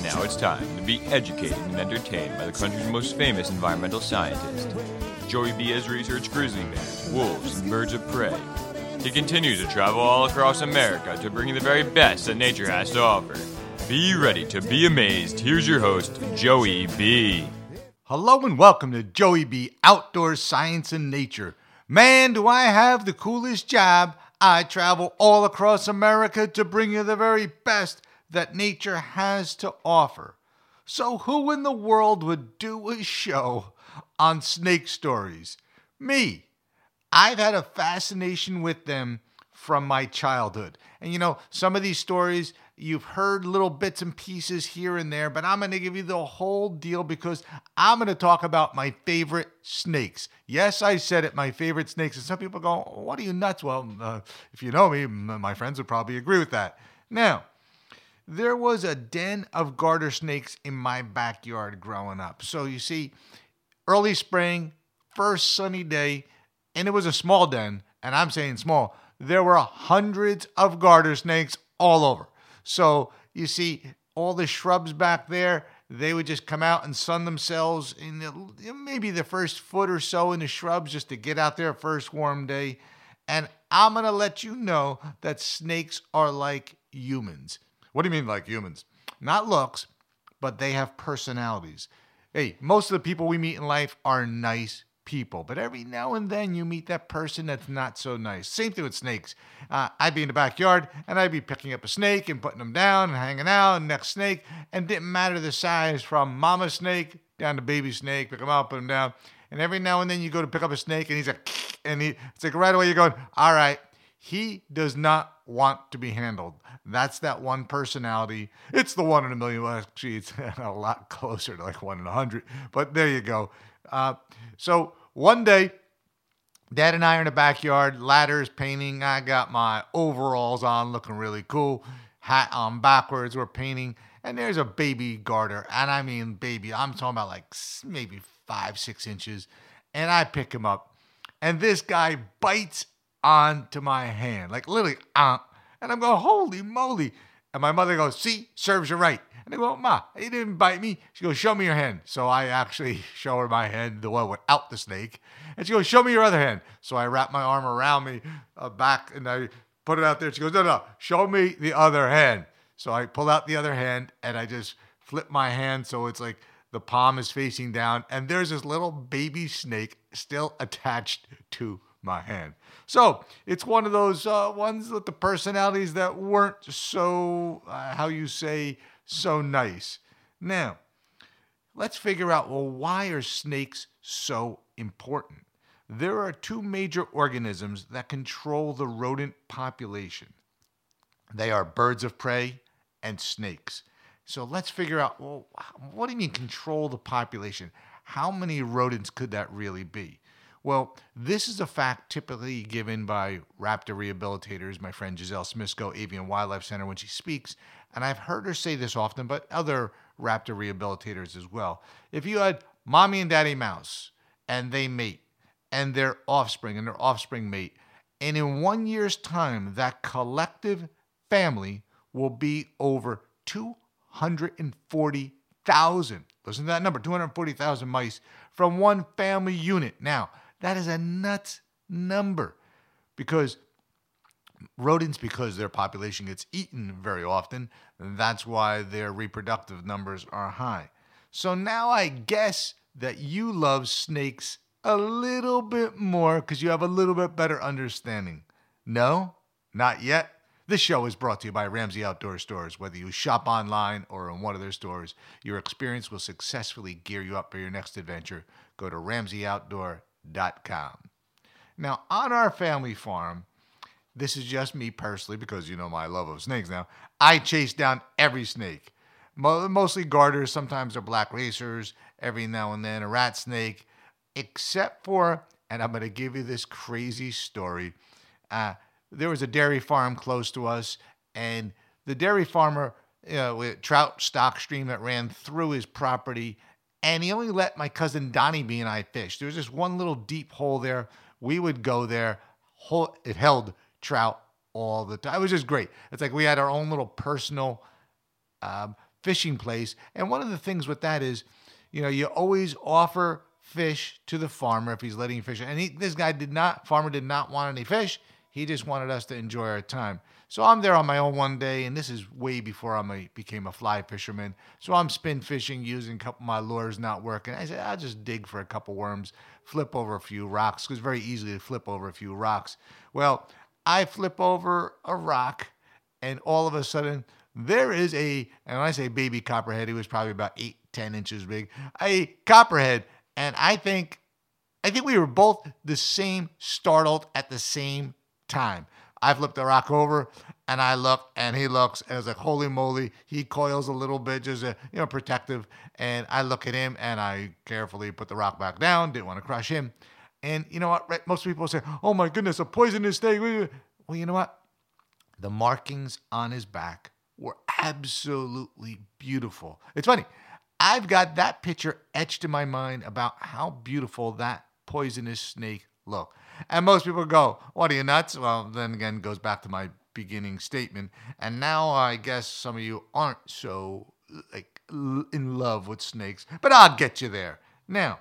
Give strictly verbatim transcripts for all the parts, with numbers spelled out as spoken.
Now it's time to be educated and entertained by the country's most famous environmental scientist. Joey B has researched grizzly bears, wolves, and birds of prey. He continues to travel all across America to bring you the very best that nature has to offer. Be ready to be amazed. Here's your host, Joey B. Hello and welcome to Joey B. Outdoor Science and Nature. Man, do I have the coolest job. I travel all across America to bring you the very best that nature has to offer. So who in the world would do a show on snake stories? Me. I've had a fascination with them from my childhood. And you know, some of these stories, you've heard little bits and pieces here and there, but I'm going to give you the whole deal because I'm going to talk about my favorite snakes. Yes, I said it, my favorite snakes. And some people go, what are you nuts? Well, uh, if you know me, my friends would probably agree with that. Now, there was a den of garter snakes in my backyard growing up. So you see, early spring, first sunny day, and it was a small den, and I'm saying small. There were hundreds of garter snakes all over. So you see, all the shrubs back there, they would just come out and sun themselves in the, maybe the first foot or so in the shrubs just to get out there first warm day. And I'm going to let you know that snakes are like humans. What do you mean like humans? Not looks, but they have personalities. Hey, most of the people we meet in life are nice people, but every now and then you meet that person that's not so nice. Same thing with snakes. Uh, I'd be in the backyard and I'd be picking up a snake and putting them down and hanging out, and next snake, and didn't matter the size, from mama snake down to baby snake, pick them up, put them down. And every now and then you go to pick up a snake and he's like, and he, it's like right away you're going, all right, he does not want to be handled. That's that one personality. It's the one in a million. Well, actually, it's a lot closer to like one in a hundred, but there you go. Uh, so one day, Dad and I are in the backyard, ladders, painting. I got my overalls on, looking really cool. Hat on backwards, we're painting. And there's a baby garter. And I mean baby, I'm talking about like maybe five, six inches. And I pick him up. And this guy bites onto my hand. Like literally, uh, and I'm going, holy moly. And my mother goes, see, serves you right. And I go, Ma, he didn't bite me. She goes, show me your hand. So I actually show her my hand, the one without the snake. And she goes, show me your other hand. So I wrap my arm around me uh, back and I put it out there. She goes, no, no, show me the other hand. So I pull out the other hand and I just flip my hand so it's like the palm is facing down. And there's this little baby snake still attached to my hand. So it's one of those uh, ones with the personalities that weren't so, uh, how you say, so nice. Now, let's figure out, well, why are snakes so important? There are two major organisms that control the rodent population. They are birds of prey and snakes. So let's figure out, well, what do you mean control the population? How many rodents could that really be? Well, this is a fact typically given by raptor rehabilitators, my friend Giselle Smisco, Avian Wildlife Center, when she speaks, and I've heard her say this often, but other raptor rehabilitators as well. If you had mommy and daddy mouse, and they mate, and their offspring, and their offspring mate, and in one year's time, that collective family will be over two hundred forty thousand. Listen to that number, two hundred forty thousand mice from one family unit. Now, that is a nuts number because rodents, because their population gets eaten very often, that's why their reproductive numbers are high. So now I guess that you love snakes a little bit more because you have a little bit better understanding. No? Not yet? This show is brought to you by Ramsey Outdoor Stores. Whether you shop online or in one of their stores, your experience will successfully gear you up for your next adventure. Go to ramsey outdoor dot com. Now, on our family farm, this is just me personally because you know my love of snakes now. I chase down every snake. Mostly garters, sometimes they're black racers, every now and then a rat snake, except for, and I'm going to give you this crazy story, uh, there was a dairy farm close to us, and the dairy farmer, you know, with trout stock stream that ran through his property, and he only let my cousin Donnie B and I fish. There was just one little deep hole there. We would go there. It held trout all the time. It was just great. It's like we had our own little personal um, fishing place. And one of the things with that is, you know, you always offer fish to the farmer if he's letting you fish. And he, this guy did not, farmer did not want any fish. He just wanted us to enjoy our time. So I'm there on my own one day, and this is way before I became a fly fisherman. So I'm spin fishing, using a couple of my lures not working. I said, I'll just dig for a couple worms, flip over a few rocks, because it's very easy to flip over a few rocks. Well, I flip over a rock, and all of a sudden, there is a, and when I say baby copperhead, he was probably about eight, ten inches big, a copperhead. And I think, I think we were both the same startled at the same time. I flipped the rock over, and I look, and he looks, and it's like, holy moly, he coils a little bit, just a, you know, protective. And I look at him, and I carefully put the rock back down, didn't want to crush him. And you know what? Right? Most people say, oh my goodness, a poisonous snake. Well, you know what? The markings on his back were absolutely beautiful. It's funny. I've got that picture etched in my mind about how beautiful that poisonous snake looked. And most people go, what, are you nuts? Well, then again, it goes back to my beginning statement. And now I guess some of you aren't so like in love with snakes, but I'll get you there. Now,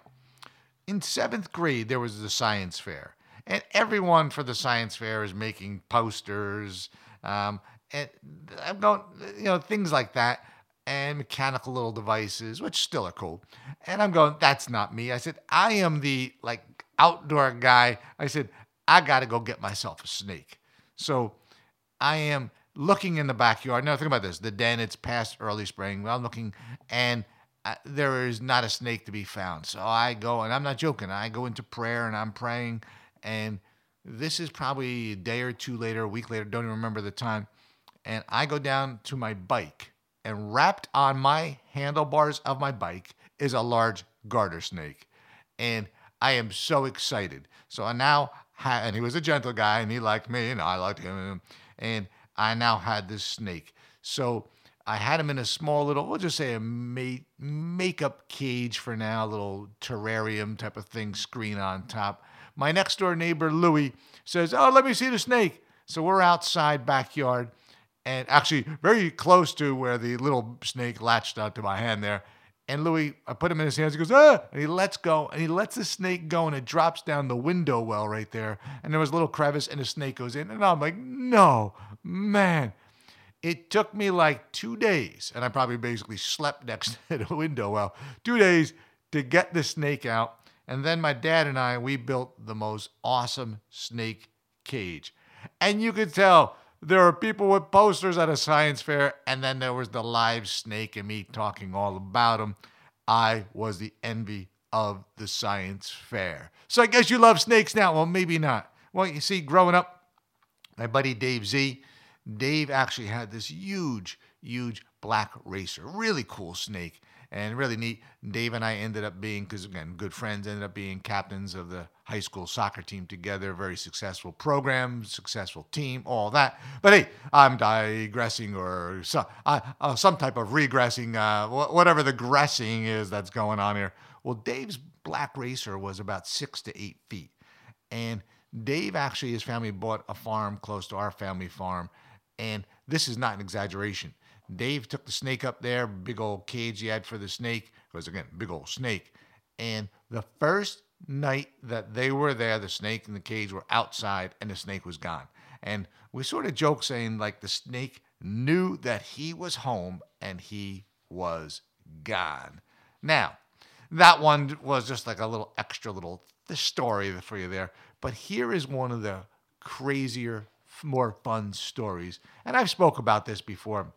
in seventh grade, there was the science fair. And everyone for the science fair is making posters, um, and I'm going, you know, things like that, and mechanical little devices, which still are cool. And I'm going, that's not me. I said, I am the like outdoor guy. I said, I got to go get myself a snake. So I am looking in the backyard. Now think about this. The den, it's past early spring. I'm looking, and uh, there is not a snake to be found. So I go, and I'm not joking. I go into prayer, and I'm praying. And this is probably a day or two later, a week later, don't even remember the time. And I go down to my bike, and wrapped on my handlebars of my bike is a large garter snake. And I am so excited. So I now, ha- and he was a gentle guy, and he liked me, and I liked him. And I now had this snake. So I had him in a small little, we'll just say a ma- makeup cage for now, a little terrarium type of thing, screen on top. My next door neighbor, Louie, says, oh, let me see the snake. So we're outside backyard, and actually very close to where the little snake latched onto my hand there. And Louis, I put him in his hands. He goes, ah, and he lets go, and he lets the snake go, and it drops down the window well right there. And there was a little crevice, and the snake goes in. And I'm like, no, man. It took me like two days, and I probably basically slept next to the window well, two days to get the snake out. And then my dad and I, we built the most awesome snake cage. And you could tell there were people with posters at a science fair, and then there was the live snake and me talking all about him. I was the envy of the science fair. So I guess you love snakes now. Well, maybe not. Well, you see, growing up, my buddy Dave Z, Dave actually had this huge, huge black racer. Really cool snake. And really neat. Dave and I ended up being, because again, good friends, ended up being captains of the high school soccer team together. Very successful program, successful team, all that. But hey, I'm digressing or so, uh, uh, some type of regressing, uh, whatever the gressing is that's going on here. Well, Dave's black racer was about six to eight feet. And Dave actually, his family bought a farm close to our family farm. And this is not an exaggeration. Dave took the snake up there, big old cage he had for the snake. It was, again, big old snake. And the first night that they were there, the snake and the cage were outside, and the snake was gone. And we sort of joke saying, like, the snake knew that he was home, and he was gone. Now, that one was just like a little extra little story for you there. But here is one of the crazier, more fun stories. And I've spoke about this before.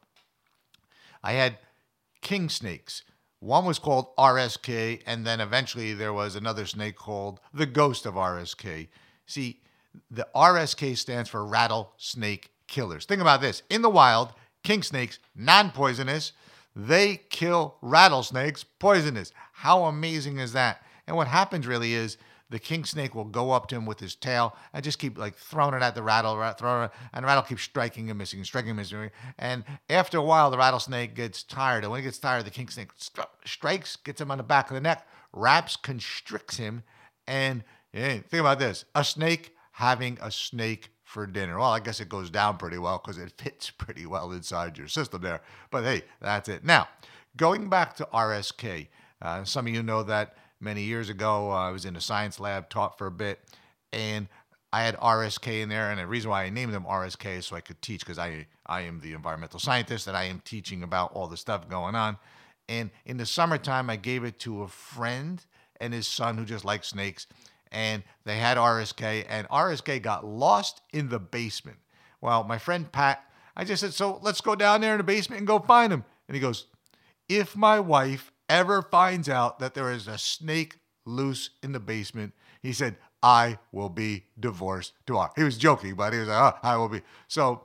I had king snakes. One was called R S K, and then eventually there was another snake called the ghost of R S K. See, the R S K stands for rattlesnake killers. Think about this. In the wild, king snakes, non-poisonous, they kill rattlesnakes, poisonous. How amazing is that? And what happens really is the king snake will go up to him with his tail and just keep like throwing it at the rattle, throwing it, and the rattle keeps striking and missing, striking and missing. And after a while, the rattlesnake gets tired. And when he gets tired, the king snake st- strikes, gets him on the back of the neck, wraps, constricts him. And hey, think about this. A snake having a snake for dinner. Well, I guess it goes down pretty well because it fits pretty well inside your system there. But hey, that's it. Now, going back to R S K, uh, some of you know that many years ago uh, I was in a science lab, taught for a bit, and I had R S K in there, and the reason why I named them R S K is so I could teach, because I I am the environmental scientist and I am teaching about all the stuff going on. And in the summertime, I gave it to a friend and his son who just liked snakes, and they had R S K, and R S K got lost in the basement. Well, my friend Pat, I just said, so let's go down there in the basement and go find him. And he goes, if my wife ever finds out that there is a snake loose in the basement, he said, I will be divorced tomorrow. He was joking, but he was like, oh, I will be. So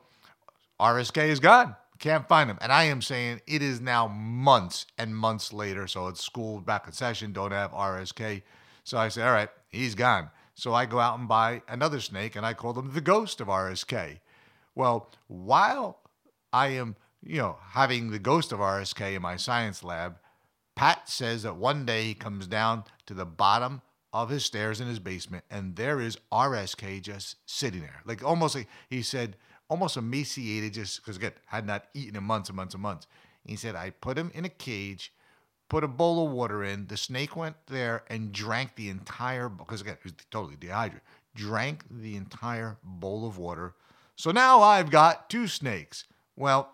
R S K is gone. Can't find him. And I am saying it is now months and months later. So it's school back in session, don't have R S K. So I said, all right, he's gone. So I go out and buy another snake, and I call him the ghost of R S K. Well, while I am, you know, having the ghost of R S K in my science lab, Pat says that one day he comes down to the bottom of his stairs in his basement, and there is R S K just sitting there. Like almost like, he said, almost emaciated, just because, again, had not eaten in months and months and months. He said, I put him in a cage, put a bowl of water in. The snake went there and drank the entire, because again, he was totally dehydrated, drank the entire bowl of water. So now I've got two snakes. Well,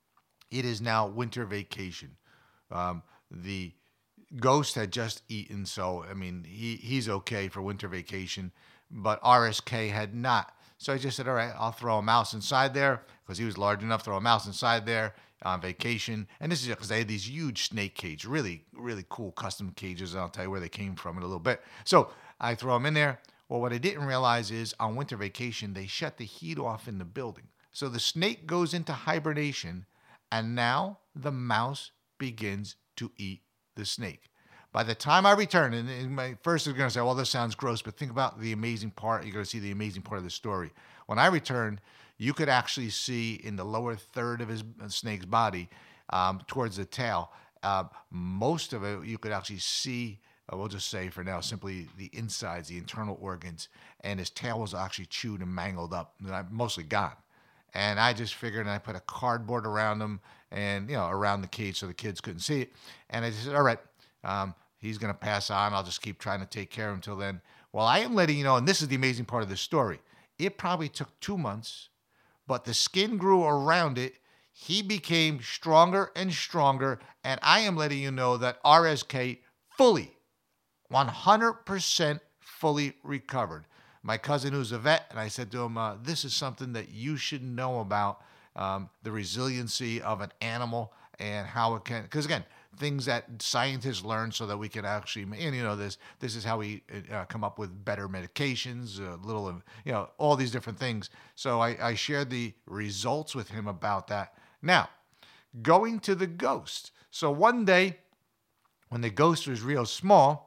it is now winter vacation. Um, the ghost had just eaten, so, I mean, he, he's okay for winter vacation, but R S K had not. So I just said, all right, I'll throw a mouse inside there, because he was large enough, throw a mouse inside there on vacation. And this is because they had these huge snake cages, really, really cool custom cages. And I'll tell you where they came from in a little bit. So I throw them in there. Well, what I didn't realize is on winter vacation, they shut the heat off in the building. So the snake goes into hibernation, and now the mouse begins to eat the snake. By the time I return, and my first is going to say, well, this sounds gross, but think about the amazing part. You're going to see the amazing part of the story. When I returned, you could actually see in the lower third of his snake's body, um, towards the tail, uh, most of it, you could actually see, uh, we'll just say for now, simply the insides, the internal organs, and his tail was actually chewed and mangled up, mostly gone. And I just figured, and I put a cardboard around him and, you know, around the cage so the kids couldn't see it. And I just said, all right, Um, he's going to pass on. I'll just keep trying to take care of him until then. Well, I am letting you know, and this is the amazing part of this story. It probably took two months, but the skin grew around it. He became stronger and stronger, and I am letting you know that R S K fully, one hundred percent fully recovered. My cousin, who's a vet, and I said to him, uh, this is something that you should know about, um, the resiliency of an animal and how it can, because again, things that scientists learn so that we can actually, and you know, this this is how we uh, come up with better medications, a uh, little of, you know, all these different things. So I, I shared the results with him about that. Now, going to the ghost. So one day, when the ghost was real small,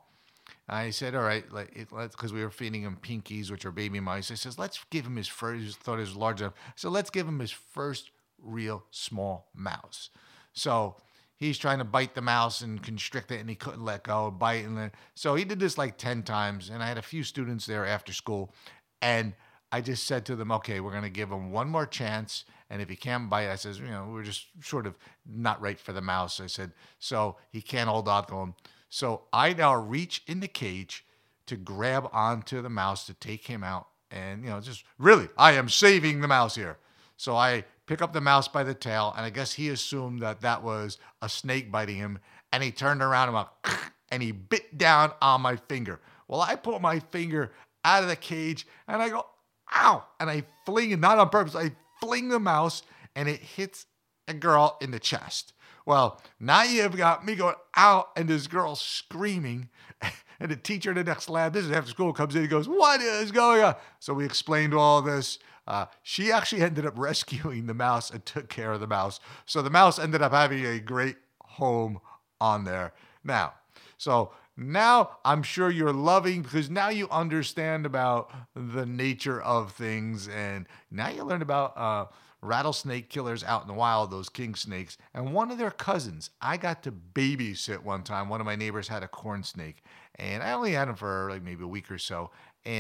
I said, all right, let, it, let's, because we were feeding him pinkies, which are baby mice. I says, let's give him his first, he thought it was large enough. So let's give him his first real small mouse. So he's trying to bite the mouse and constrict it, and he couldn't let go, bite. And then, so he did this like ten times, and I had a few students there after school, and I just said to them, okay, we're going to give him one more chance, and if he can't bite, I says, you know, we're just sort of not right for the mouse. I said, so he can't hold on to him. So I now reach in the cage to grab onto the mouse to take him out, and, you know, just really, I am saving the mouse here. So I pick up the mouse by the tail, and I guess he assumed that that was a snake biting him, and he turned around and went, and he bit down on my finger. Well, I pull my finger out of the cage, and I go, ow, and I fling, not on purpose, I fling the mouse, and it hits a girl in the chest. Well, now you've got me going, ow, and this girl screaming, and the teacher in the next lab, this is after school, comes in and goes, what is going on? So we explained all this. Uh, she actually ended up rescuing the mouse and took care of the mouse. So the mouse ended up having a great home on there. Now, so now I'm sure you're loving, because now you understand about the nature of things, and now you learned about uh, rattlesnake killers out in the wild, those king snakes, and one of their cousins. I got to babysit one time. One of my neighbors had a corn snake, and I only had him for like maybe a week or so, and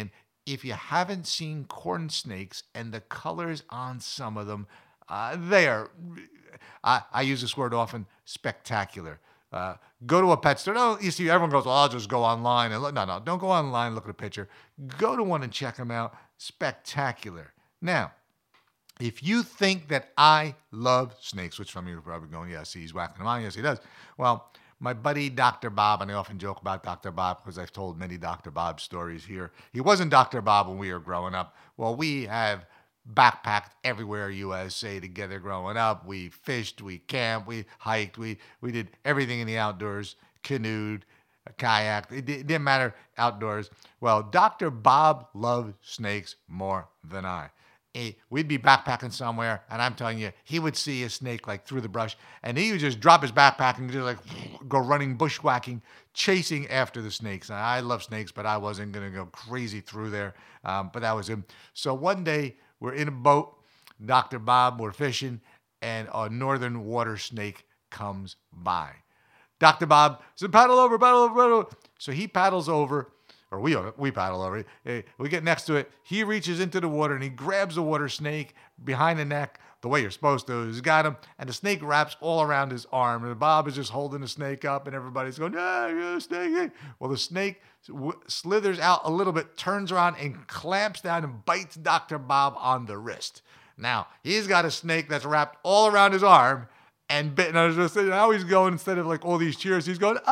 if you haven't seen corn snakes and the colors on some of them, uh, they are, I, I use this word often, spectacular. Uh, go to a pet store. No, you see, everyone goes, well, I'll just go online and look. No, no, don't go online and look at a picture. Go to one and check them out. Spectacular. Now, if you think that I love snakes, which some of you are probably going, yes, he's whacking them on. Yes, he does. Well, my buddy Doctor Bob, and I often joke about Doctor Bob because I've told many Doctor Bob stories here. He wasn't Doctor Bob when we were growing up. Well, we have backpacked everywhere U S A together growing up. We fished, we camped, we hiked, we we did everything in the outdoors, canoed, kayaked. It, it didn't matter, outdoors. Well, Doctor Bob loved snakes more than I. He, we'd be backpacking somewhere, and I'm telling you, he would see a snake like through the brush, and he would just drop his backpack and just like go running bushwhacking, chasing after the snakes. And I love snakes, but I wasn't going to go crazy through there. Um, but that was him. So one day, we're in a boat, Doctor Bob, we're fishing, and a northern water snake comes by. Doctor Bob said, paddle over, paddle over, paddle over. So he paddles over, or we we paddle over. We get next to it. He reaches into the water, and he grabs the water snake behind the neck, the way you're supposed to. He's got him, and the snake wraps all around his arm. And Bob is just holding the snake up, and everybody's going, ah, you're a snake. Well, the snake slithers out a little bit, turns around, and clamps down and bites Doctor Bob on the wrist. Now, he's got a snake that's wrapped all around his arm and bitten. I was just saying, now he's going, instead of like all these cheers, he's going,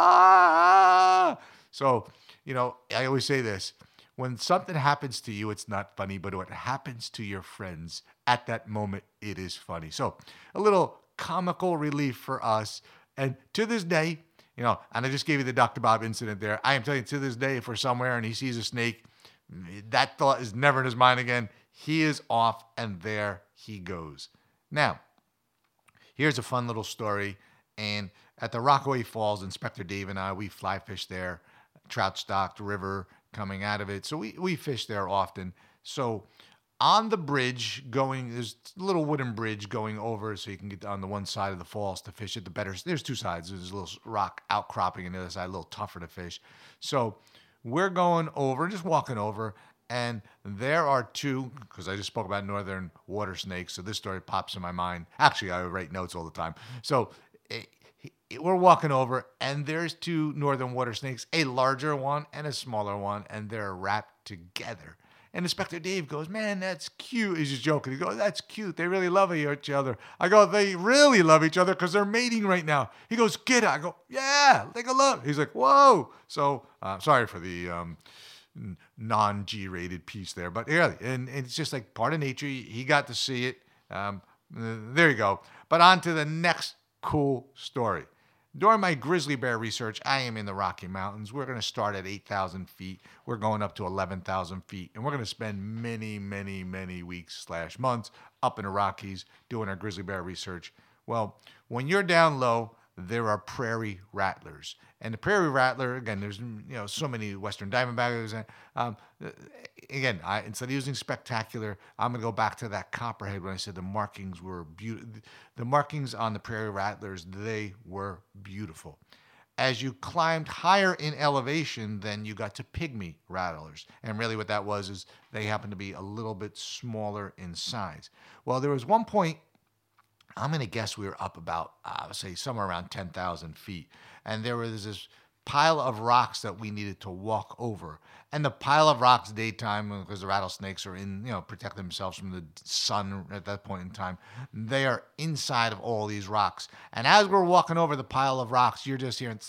ah. So, you know, I always say this. When something happens to you, it's not funny, but when it happens to your friends, at that moment, it is funny. So, a little comical relief for us. And to this day, you know, and I just gave you the Doctor Bob incident there. I am telling you, to this day, if we're somewhere and he sees a snake, that thought is never in his mind again. He is off, and there he goes. Now, here's a fun little story. And at the Rockaway Falls, Inspector Dave and I, we fly fish there, trout stocked river coming out of it. So we, we fish there often. So on the bridge going, there's a little wooden bridge going over so you can get on the one side of the falls to fish it. The better, there's two sides. There's a little rock outcropping on the other side, a little tougher to fish. So we're going over, just walking over, and there are two, because I just spoke about northern water snakes, so this story pops in my mind. Actually, I write notes all the time. So it, it, we're walking over, and there's two northern water snakes, a larger one and a smaller one, and they're wrapped together. And Inspector Dave goes, man, that's cute. He's just joking. He goes, that's cute. They really love each other. I go, they really love each other because they're mating right now. He goes, get it. I go, yeah, take a look. He's like, whoa. So uh, sorry for the um, non-G rated piece there. But yeah, and, and it's just like part of nature. He got to see it. Um, there you go. But on to the next cool story. During my grizzly bear research, I am in the Rocky Mountains. We're going to start at eight thousand feet. We're going up to eleven thousand feet. And we're going to spend many, many, many weeks slash months up in the Rockies doing our grizzly bear research. Well, when you're down low, there are prairie rattlers. And the prairie rattler, again, there's you know so many western diamondbacks. Um, again, I, instead of using spectacular, I'm going to go back to that copperhead when I said the markings were beautiful. The markings on the prairie rattlers, they were beautiful. As you climbed higher in elevation, then you got to pygmy rattlers. And really what that was is they happened to be a little bit smaller in size. Well, there was one point, I'm going to guess we were up about, uh, say, somewhere around ten thousand feet. And there was this pile of rocks that we needed to walk over. And the pile of rocks daytime, because the rattlesnakes are in, you know, protect themselves from the sun at that point in time, they are inside of all these rocks. And as we're walking over the pile of rocks, you're just hearing...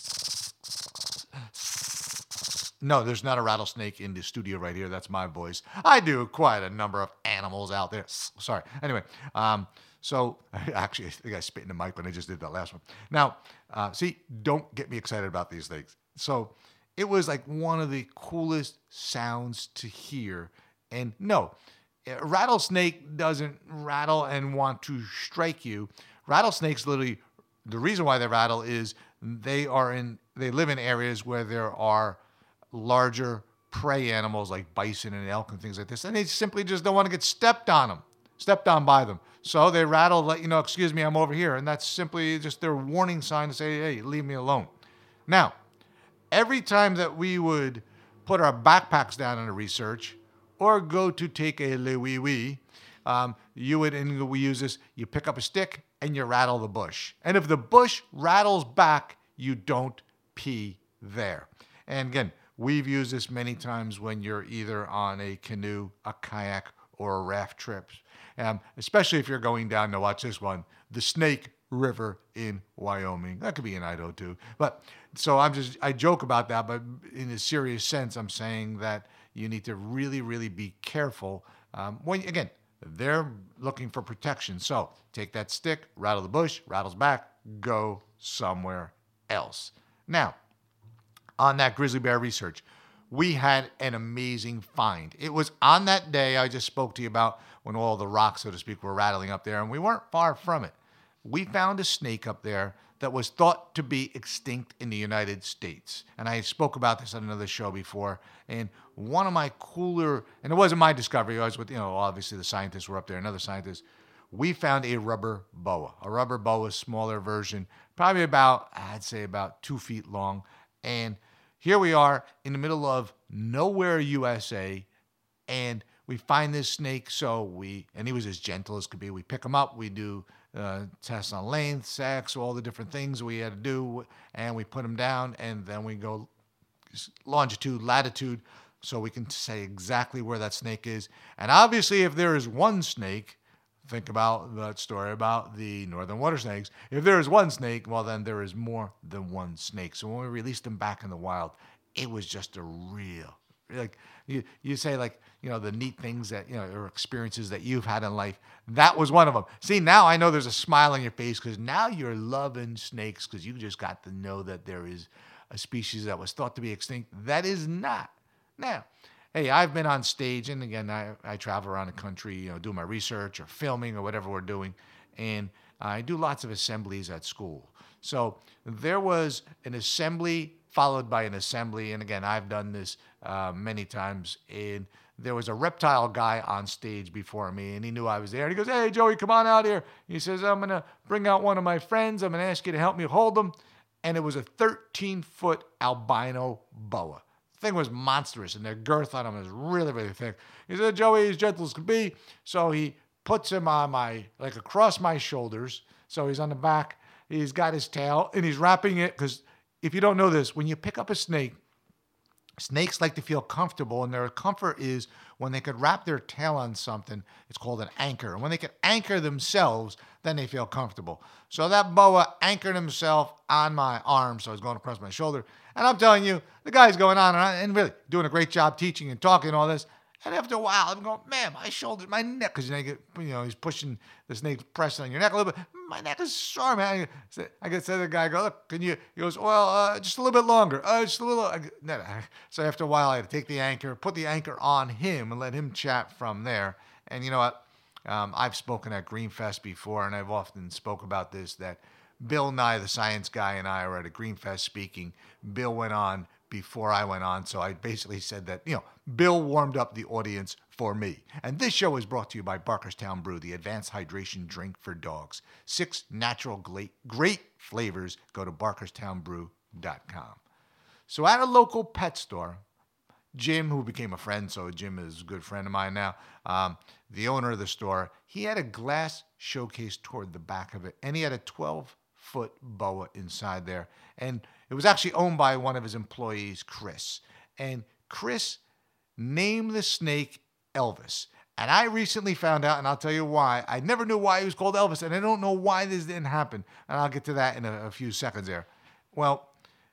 No, there's not a rattlesnake in the studio right here. That's my voice. I do quite a number of animals out there. Sorry. Anyway, um... So, actually, I think I spit in the mic when I just did that last one. Now, uh, see, don't get me excited about these things. So, it was like one of the coolest sounds to hear. And no, a rattlesnake doesn't rattle and want to strike you. Rattlesnakes literally, the reason why they rattle is they are in, they live in areas where there are larger prey animals like bison and elk and things like this. And they simply just don't want to get stepped on them. Stepped on by them. So they rattle, let you know, excuse me, I'm over here. And that's simply just their warning sign to say, hey, leave me alone. Now, every time that we would put our backpacks down in the research, or go to take a le wee wee, um, you would, and we use this, you pick up a stick and you rattle the bush. And if the bush rattles back, you don't pee there. And again, we've used this many times when you're either on a canoe, a kayak, or a raft trip. Um, especially if you're going down to watch this one, the Snake River in Wyoming. That could be in Idaho too. But so I'm just, I joke about that, but in a serious sense, I'm saying that you need to really, really be careful. Um, when, again, they're looking for protection. So take that stick, rattle the bush, rattles back, go somewhere else. Now, on that grizzly bear research, we had an amazing find. It was on that day I just spoke to you about when all the rocks, so to speak, were rattling up there, and we weren't far from it. We found a snake up there that was thought to be extinct in the United States. And I spoke about this on another show before. And one of my cooler, and it wasn't my discovery, I was with, you know, obviously the scientists were up there, another scientist. We found a rubber boa, a rubber boa, smaller version, probably about, I'd say about two feet long. And here we are in the middle of nowhere, U S A, and we find this snake. So we, and he was as gentle as could be. We pick him up, we do uh, tests on length, sex, all the different things we had to do, and we put him down, and then we go longitude, latitude, so we can say exactly where that snake is. And obviously, if there is one snake, think about that story about the northern water snakes. If there is one snake, well, then there is more than one snake. So when we released him back in the wild, it was just a real, like you, you say, like, you know, the neat things that, you know, or experiences that you've had in life. That was one of them. See, now I know there's a smile on your face because now you're loving snakes because you just got to know that there is a species that was thought to be extinct that is not. Now, hey, I've been on stage, and again, I, I travel around the country, you know, do my research or filming or whatever we're doing, and I do lots of assemblies at school. So there was an assembly followed by an assembly, and again, I've done this uh, many times, and there was a reptile guy on stage before me, and he knew I was there, and he goes, "Hey, Joey, come on out here." He says, "I'm going to bring out one of my friends. I'm going to ask you to help me hold him," and it was a thirteen-foot albino boa. Thing was monstrous, and their girth on him was really, really thick. He said, "Joey, as gentle as could be." So he puts him on my, like across my shoulders. So he's on the back. He's got his tail, and he's wrapping it. Because if you don't know this, when you pick up a snake, snakes like to feel comfortable, and their comfort is when they could wrap their tail on something. It's called an anchor. And when they can anchor themselves, then they feel comfortable. So that boa anchored himself on my arm, so he's going across my shoulder. And I'm telling you, the guy's going on and on and really doing a great job teaching and talking and all this. And after a while, I'm going, "Man, my shoulders, my neck," because you know, you, get, you know, he's pushing the snake, pressing on your neck a little bit. "My neck is sore, man." I get to the guy, I go, "Look, can you?" He goes, "Well, uh, just a little bit longer. Uh, just a little." I, no, no. So after a while, I had to take the anchor, put the anchor on him, and let him chat from there. And you know what? Um, I've spoken at Greenfest before, and I've often spoke about this, that Bill Nye, the science guy, and I were at a Greenfest speaking. Bill went on before I went on, so I basically said that, you know, Bill warmed up the audience for me. And this show is brought to you by Barkerstown Brew, the advanced hydration drink for dogs. Six natural great, great flavors. Go to barkerstown brew dot com. So at a local pet store, Jim, who became a friend, so Jim is a good friend of mine now, um, the owner of the store, he had a glass showcase toward the back of it, and he had a twelve-foot boa inside there. And it was actually owned by one of his employees, Chris. And Chris named the snake Elvis. And I recently found out, and I'll tell you why. I never knew why he was called Elvis, and I don't know why this didn't happen. And I'll get to that in a, a few seconds there. Well,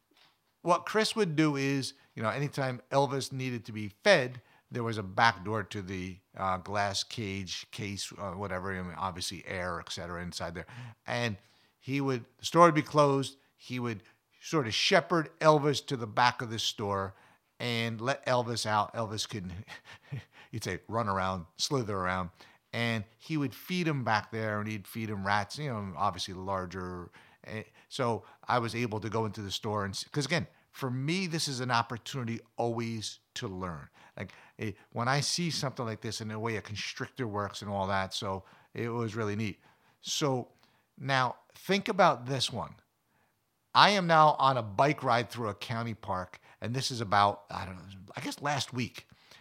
what Chris would do is, you know, anytime Elvis needed to be fed, there was a back door to the uh, glass cage, case, uh, whatever, I mean, obviously air, et cetera, inside there. And he would, the store would be closed. He would sort of shepherd Elvis to the back of the store and let Elvis out. Elvis could, you'd say, run around, slither around. And he would feed him back there, and he'd feed him rats, you know, obviously larger. So I was able to go into the store, and because again, for me, this is an opportunity always to learn. Like it, when I see something like this, and the way a constrictor works and all that, so it was really neat. So now think about this one. I am now on a bike ride through a county park, and this is about, I don't know, I guess last week.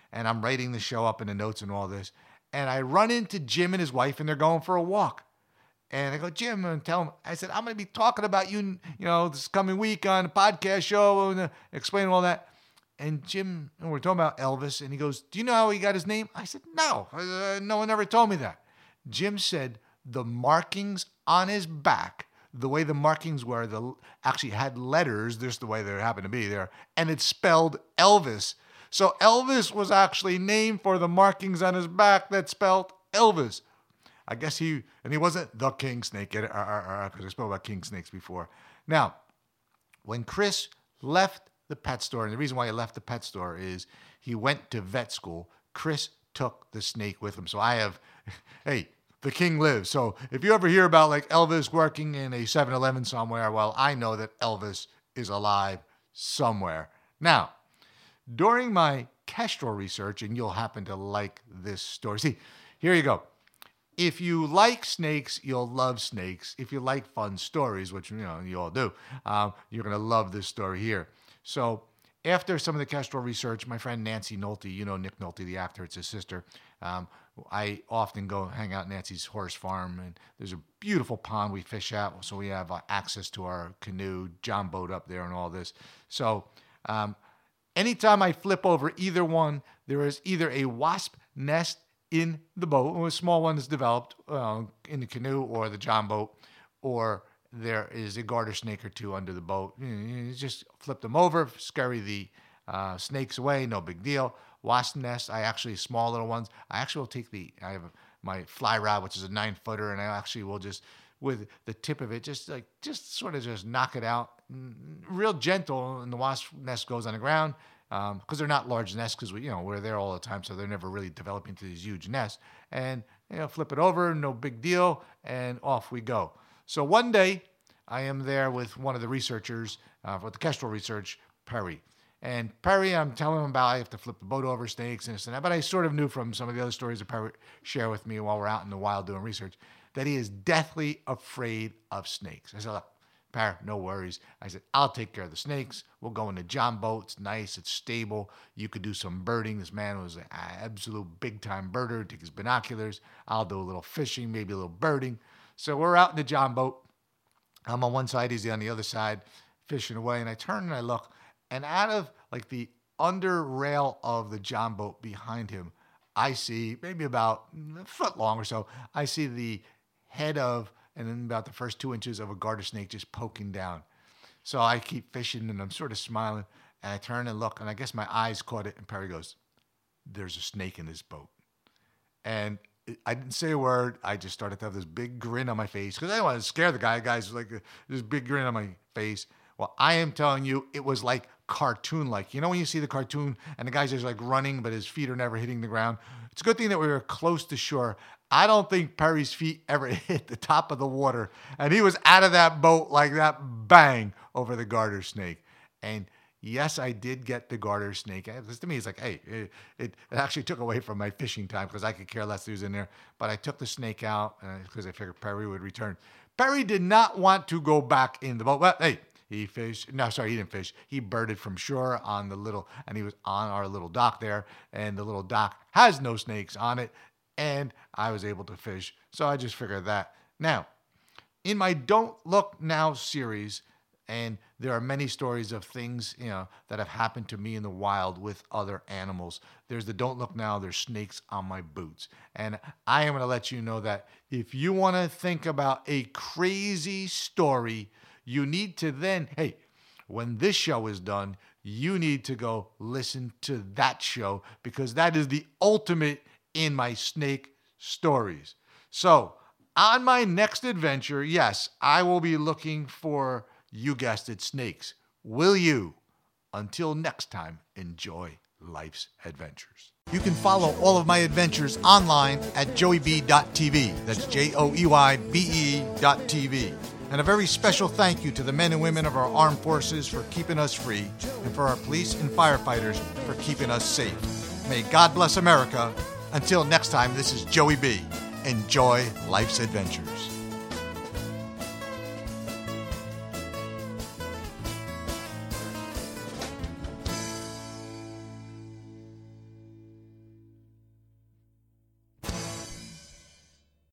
and I'm writing the show up in the notes and all this. And I run into Jim and his wife, and they're going for a walk. And I go, Jim, and tell him, I said, I'm going to be talking about you, you know, this coming week on the podcast show and uh, explaining all that. And Jim, and we're talking about Elvis, and he goes, do you know how he got his name? I said, no, uh, no one ever told me that. Jim said the markings on his back, the way the markings were, the actually had letters, just the way they happened to be there, and it spelled Elvis. So Elvis was actually named for the markings on his back that spelled Elvis. I guess he, and he wasn't the king snake, because I spoke about king snakes before. Now, when Chris left the pet store, and the reason why he left the pet store is he went to vet school. Chris took the snake with him. So I have, hey, the king lives. So if you ever hear about like Elvis working in a seven eleven somewhere, well, I know that Elvis is alive somewhere. Now, during my Kestrel research, and you'll happen to like this story. See, here you go. If you like snakes, you'll love snakes. If you like fun stories, which you know you all do, um, you're going to love this story here. So after some of the Kestrel research, my friend Nancy Nolte, you know Nick Nolte, the actor, it's his sister. Um, I often go hang out at Nancy's horse farm, and there's a beautiful pond we fish at, so we have uh, access to our canoe, John boat up there and all this. So um, anytime I flip over either one, there is either a wasp nest in the boat, or a small one is developed uh, in the canoe or the John boat, or there is a garter snake or two under the boat. You just flip them over, scurry the uh, snakes away, no big deal. Wasp nest, I actually, small little ones, I actually will take the, I have my fly rod, which is a nine footer, and I actually will just, with the tip of it, just like, just sort of just knock it out, real gentle, and the wasp nest goes on the ground, because um, they're not large nests, because we, you know, we're there all the time, so they're never really developing into these huge nests, and, you know, flip it over, no big deal, and off we go. So one day, I am there with one of the researchers uh, for the Kestrel research, Perry. And Perry, I'm telling him about I have to flip the boat over, snakes and this and that. But I sort of knew from some of the other stories that Perry shared with me while we're out in the wild doing research that he is deathly afraid of snakes. I said, look, Perry, no worries. I said, I'll take care of the snakes. We'll go in the John boat. It's nice. It's stable. You could do some birding. This man was an absolute big-time birder. Take his binoculars. I'll do a little fishing, maybe a little birding. So we're out in the John boat. I'm on one side, he's on the other side, fishing away. And I turn and I look, and out of like the under rail of the John boat behind him, I see maybe about a foot long or so, I see the head of, and then about the first two inches of a garter snake just poking down. So I keep fishing and I'm sort of smiling, and I turn and look, and I guess my eyes caught it, and Perry goes, there's a snake in this boat. And I didn't say a word. I just started to have this big grin on my face because I didn't want to scare the guy. The guy's like this big grin on my face. Well, I am telling you, it was like cartoon-like. You know when you see the cartoon and the guy's just like running, but his feet are never hitting the ground? It's a good thing that we were close to shore. I don't think Perry's feet ever hit the top of the water. And he was out of that boat like that, bang, over the garter snake. And yes, I did get the garter snake. This to me, it's like, hey, it, it, it actually took away from my fishing time because I could care less who's in there. But I took the snake out because uh, I figured Perry would return. Perry did not want to go back in the boat. Well, hey, he fished. No, sorry, he didn't fish. He birded from shore on the little, and he was on our little dock there. And the little dock has no snakes on it. And I was able to fish. So I just figured that. Now, in my Don't Look Now series, and there are many stories of things, you know, that have happened to me in the wild with other animals. There's the Don't Look Now, there's snakes on my boots. And I am going to let you know that if you want to think about a crazy story, you need to then, hey, when this show is done, you need to go listen to that show because that is the ultimate in my snake stories. So on my next adventure, yes, I will be looking for, you guessed it, snakes. Will you? Until next time, enjoy life's adventures. You can follow all of my adventures online at joey b dot t v. That's J O E Y B E dot T V. And a very special thank you to the men and women of our armed forces for keeping us free, and for our police and firefighters for keeping us safe. May God bless America. Until next time, this is Joey B. Enjoy life's adventures.